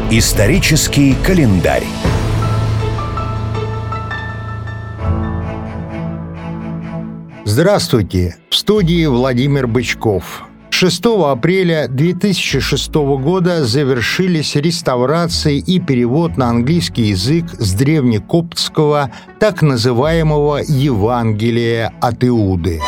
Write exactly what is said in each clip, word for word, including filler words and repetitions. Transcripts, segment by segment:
Исторический календарь. Здравствуйте! В студии Владимир Бычков. шестого апреля две тысячи шестого года завершились реставрации и перевод на английский язык с древнекоптского так называемого Евангелия от Иуды.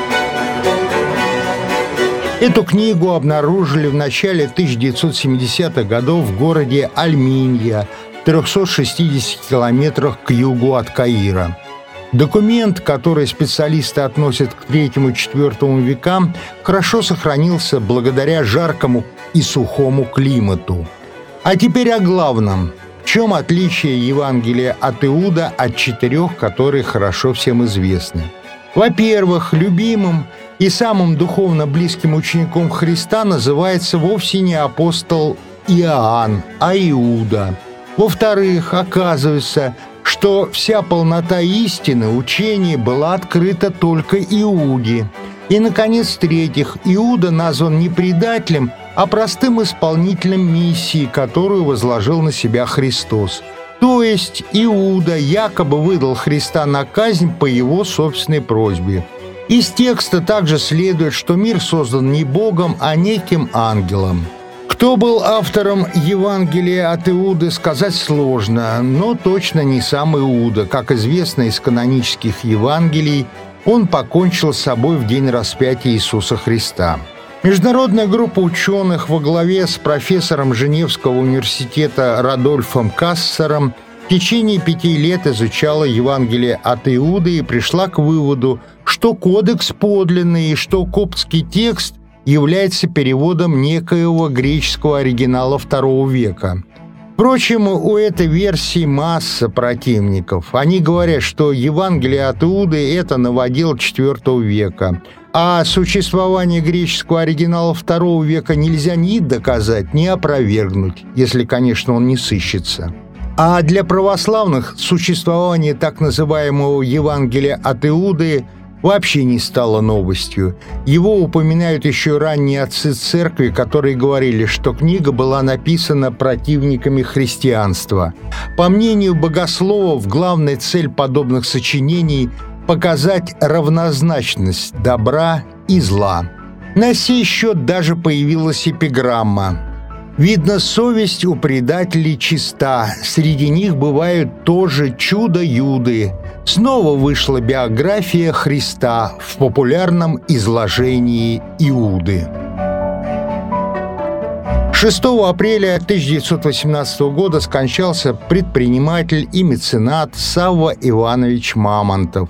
Эту книгу обнаружили в начале тысяча девятьсот семидесятых годов в городе Аль-Минья, в трёхстах шестидесяти километрах к югу от Каира. Документ, который специалисты относят к третьему-четвёртому векам, хорошо сохранился благодаря жаркому и сухому климату. А теперь о главном. В чем отличие Евангелия от Иуда от четырех, которые хорошо всем известны? Во-первых, любимым и самым духовно близким учеником Христа называется вовсе не апостол Иоанн, а Иуда. Во-вторых, оказывается, что вся полнота истины учения была открыта только Иуде. И, наконец, в-третьих, Иуда назван не предателем, а простым исполнителем миссии, которую возложил на себя Христос. То есть Иуда якобы выдал Христа на казнь по его собственной просьбе. Из текста также следует, что мир создан не Богом, а неким ангелом. Кто был автором Евангелия от Иуды, сказать сложно, но точно не сам Иуда. Как известно из канонических Евангелий, он покончил с собой в день распятия Иисуса Христа. Международная группа ученых во главе с профессором Женевского университета Радольфом Кассером в течение пяти лет изучала Евангелие от Иуды и пришла к выводу, что кодекс подлинный и что коптский текст является переводом некоего греческого оригинала второго века. Впрочем, у этой версии масса противников. Они говорят, что Евангелие от Иуды – это новодел четвёртого века, а существование греческого оригинала второго века нельзя ни доказать, ни опровергнуть, если, конечно, он не сыщется. А для православных существование так называемого Евангелия от Иуды вообще не стало новостью. Его упоминают еще ранние отцы церкви, которые говорили, что книга была написана противниками христианства. По мнению богословов, главная цель подобных сочинений – показать равнозначность добра и зла. На сей счет даже появилась эпиграмма. «Видно, совесть у предателей чиста, среди них бывают тоже чудо-юды». Снова вышла биография Христа в популярном изложении Иуды. шестого апреля тысяча девятьсот восемнадцатого года скончался предприниматель и меценат Савва Иванович Мамонтов.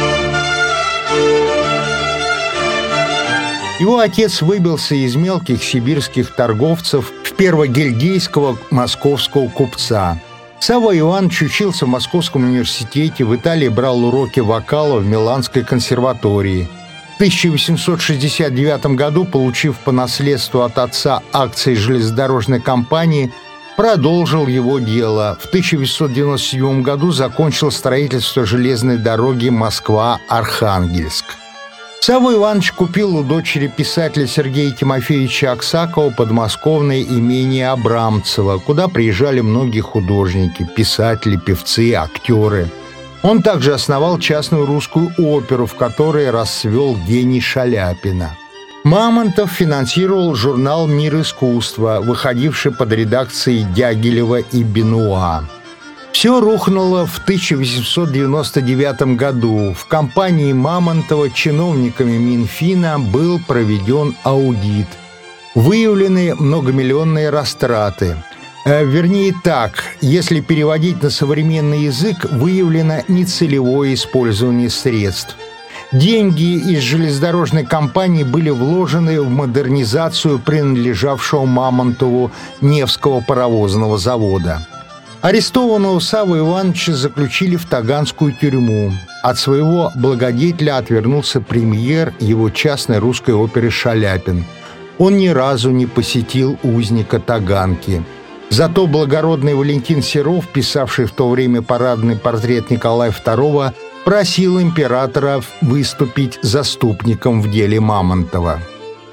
Его отец выбился из мелких сибирских торговцев в первогильдейского московского купца. Савва Иванович учился в Московском университете, в Италии брал уроки вокала в Миланской консерватории. В тысяча восемьсот шестьдесят девятом году, получив по наследству от отца акции железнодорожной компании, продолжил его дело. В тысяча восемьсот девяносто седьмом году закончил строительство железной дороги Москва-Архангельск. Савва Иванович купил у дочери писателя Сергея Тимофеевича Аксакова подмосковное имение Абрамцево, куда приезжали многие художники, писатели, певцы, актеры. Он также основал частную русскую оперу, в которой расцвел гений Шаляпина. Мамонтов финансировал журнал «Мир искусства», выходивший под редакцией Дягилева и Бенуа. Все рухнуло в тысяча восемьсот девяносто девятом году. В компании Мамонтова чиновниками Минфина был проведен аудит. Выявлены многомиллионные растраты. Э, вернее так, если переводить на современный язык, выявлено нецелевое использование средств. Деньги из железнодорожной компании были вложены в модернизацию принадлежавшего Мамонтову Невского паровозного завода. Арестованного Савву Ивановича заключили в Таганскую тюрьму. От своего благодетеля отвернулся премьер его частной русской оперы «Шаляпин». Он ни разу не посетил узника Таганки. Зато благородный Валентин Серов, писавший в то время парадный портрет Николая второго, просил императора выступить заступником в деле Мамонтова.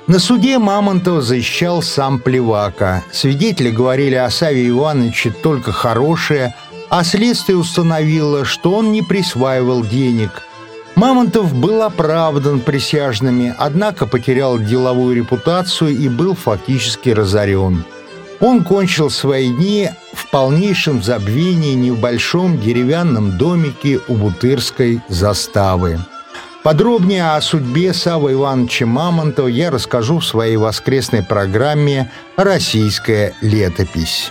На суде Мамонтова защищал сам Плевака. Свидетели говорили о Савве Ивановиче только хорошее, а следствие установило, что он не присваивал денег. Мамонтов был оправдан присяжными, однако потерял деловую репутацию и был фактически разорен. Он кончил свои дни в полнейшем забвении в небольшом деревянном домике у Бутырской заставы. Подробнее о судьбе Саввы Ивановича Мамонтова я расскажу в своей воскресной программе «Российская летопись».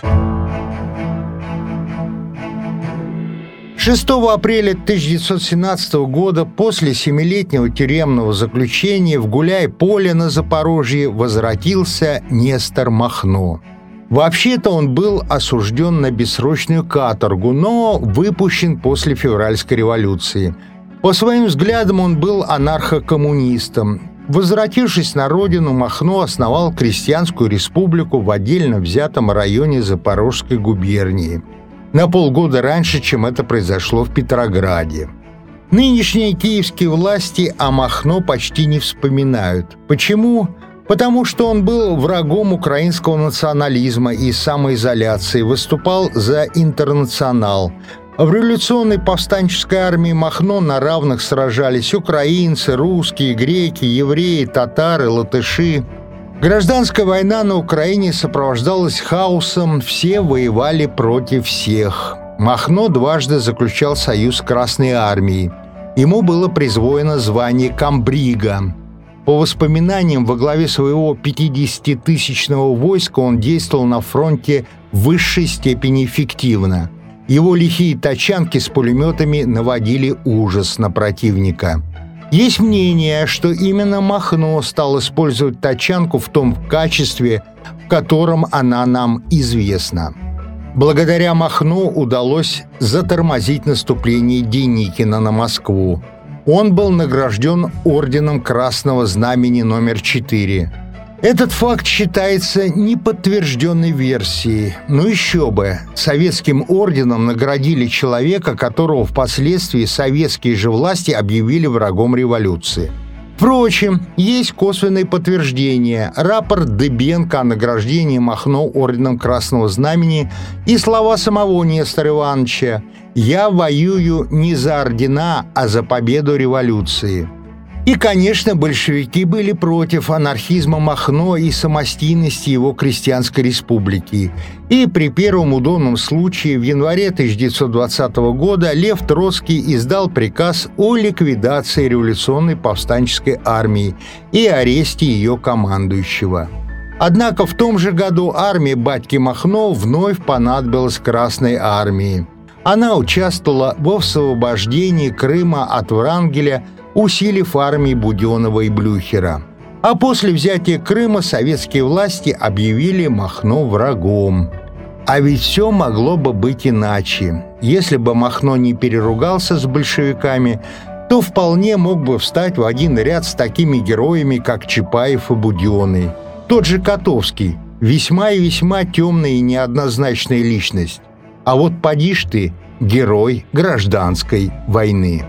шестого апреля тысяча девятьсот семнадцатого года после семилетнего тюремного заключения в Гуляй-Поле на Запорожье возвратился Нестор Махно. Вообще-то он был осужден на бессрочную каторгу, но выпущен после февральской революции. По своим взглядам он был анархокоммунистом. Возвратившись на родину, Махно основал крестьянскую республику в отдельно взятом районе Запорожской губернии. На полгода раньше, чем это произошло в Петрограде. Нынешние киевские власти о Махно почти не вспоминают. Почему? Потому что он был врагом украинского национализма и самоизоляции, выступал за интернационал. В революционной повстанческой армии Махно на равных сражались украинцы, русские, греки, евреи, татары, латыши. Гражданская война на Украине сопровождалась хаосом, все воевали против всех. Махно дважды заключал союз с Красной армией. Ему было присвоено звание комбрига. По воспоминаниям, во главе своего пятидесятитысячного войска он действовал на фронте в высшей степени эффективно. Его лихие тачанки с пулеметами наводили ужас на противника. Есть мнение, что именно Махно стал использовать тачанку в том качестве, в котором она нам известна. Благодаря Махно удалось затормозить наступление Деникина на Москву. Он был награжден орденом Красного Знамени номер четыре. Этот факт считается неподтвержденной версией. Но еще бы, советским орденом наградили человека, которого впоследствии советские же власти объявили врагом революции. Впрочем, есть косвенные подтверждения. Рапорт Дыбенко о награждении Махно орденом Красного Знамени и слова самого Нестора Ивановича: «Я воюю не за ордена, а за победу революции». И, конечно, большевики были против анархизма Махно и самостийности его крестьянской республики. И при первом удобном случае в январе тысяча девятьсот двадцатого года Лев Троцкий издал приказ о ликвидации революционной повстанческой армии и аресте ее командующего. Однако в том же году армия батьки Махно вновь понадобилась Красной армии. Она участвовала в освобождении Крыма от Врангеля, усилив армии Буденова и Блюхера. А после взятия Крыма советские власти объявили Махно врагом. А ведь все могло бы быть иначе. Если бы Махно не переругался с большевиками, то вполне мог бы встать в один ряд с такими героями, как Чапаев и Буденный. Тот же Котовский – весьма и весьма темная и неоднозначная личность. А вот поди ж ты, герой гражданской войны.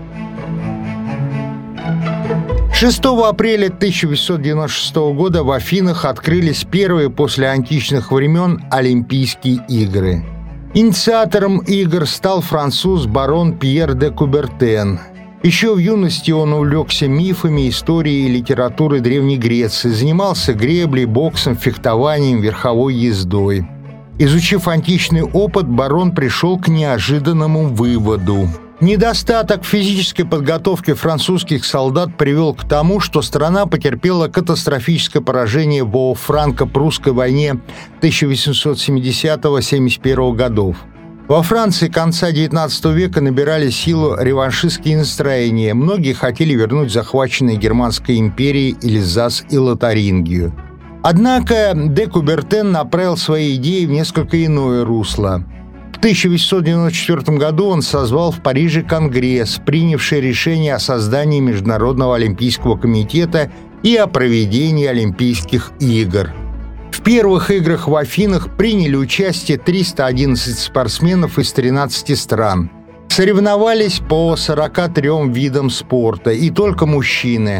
шестого апреля тысяча восемьсот девяносто шестого года в Афинах открылись первые после античных времен Олимпийские игры. Инициатором игр стал француз барон Пьер де Кубертен. Еще в юности он увлекся мифами, историей и литературой Древней Греции, занимался греблей, боксом, фехтованием, верховой ездой. Изучив античный опыт, барон пришел к неожиданному выводу. Недостаток физической подготовки французских солдат привел к тому, что страна потерпела катастрофическое поражение во франко-прусской войне тысяча восемьсот семидесятого — семьдесят первого годов. Во Франции конца девятнадцатого века набирали силу реваншистские настроения. Многие хотели вернуть захваченные Германской империей Эльзас и Лотарингию. Однако де Кубертен направил свои идеи в несколько иное русло. В тысяча восемьсот девяносто четвёртом году он созвал в Париже конгресс, принявший решение о создании Международного олимпийского комитета и о проведении Олимпийских игр. В первых играх в Афинах приняли участие триста одиннадцать спортсменов из тринадцати стран. Соревновались по сорока трём видам спорта, и только мужчины.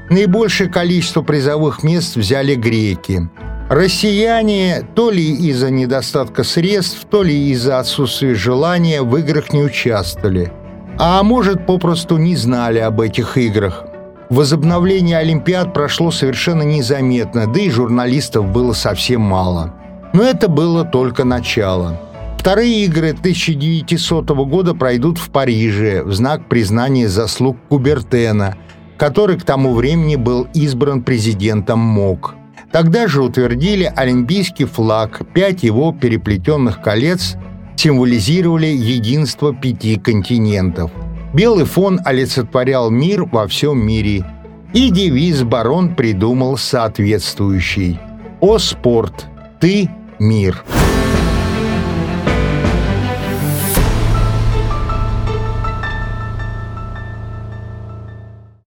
Наибольшее количество призовых мест взяли греки. Россияне то ли из-за недостатка средств, то ли из-за отсутствия желания в играх не участвовали. А может, попросту не знали об этих играх. Возобновление Олимпиад прошло совершенно незаметно, да и журналистов было совсем мало. Но это было только начало. Вторые игры тысяча девятисотого года пройдут в Париже в знак признания заслуг Кубертена, который к тому времени был избран президентом МОК. Тогда же утвердили олимпийский флаг, пять его переплетенных колец символизировали единство пяти континентов. Белый фон олицетворял мир во всем мире, и девиз барон придумал соответствующий: «О спорт, ты – мир».